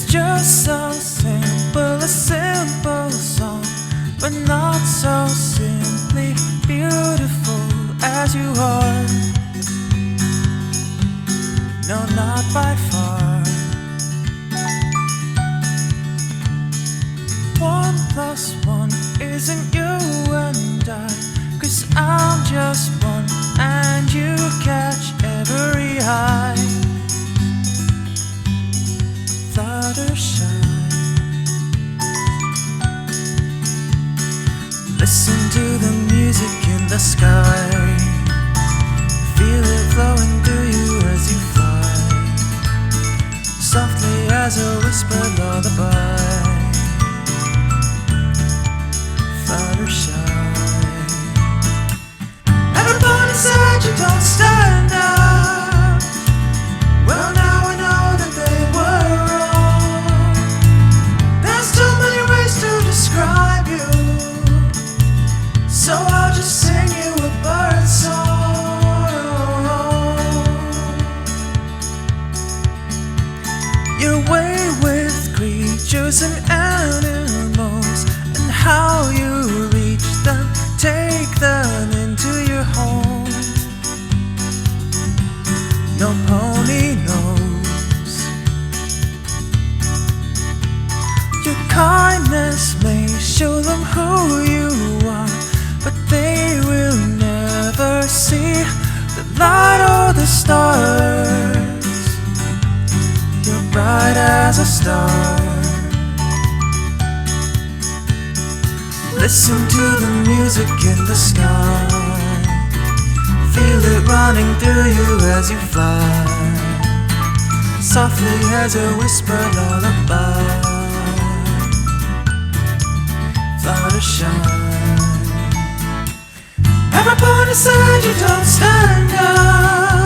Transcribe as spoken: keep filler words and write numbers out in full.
It's just so simple, a simple song, but not so simply beautiful as you are. No, not by far. One plus one isn't you and I, 'cause I'm just one and you catch every high. Fluttershy, listen to the music in the sky. Feel it flowing through you as you fly, softly as a whispered lullaby. Fluttershy, everybody said you don't stand out. Well, now I know that they were wrong. There's too many ways to describe you, so I'll just sing you a bird song. Your way with creatures and animals, and how you reach them, take them into your home. No pony knows. Your kindness may show them who you are, but they will never see the light or the stars. You're bright as a star. Listen to the music in the sky. Feel it running through you as you fly, softly as a whispered lullaby. Fluttershy, everybody said you don't stand out.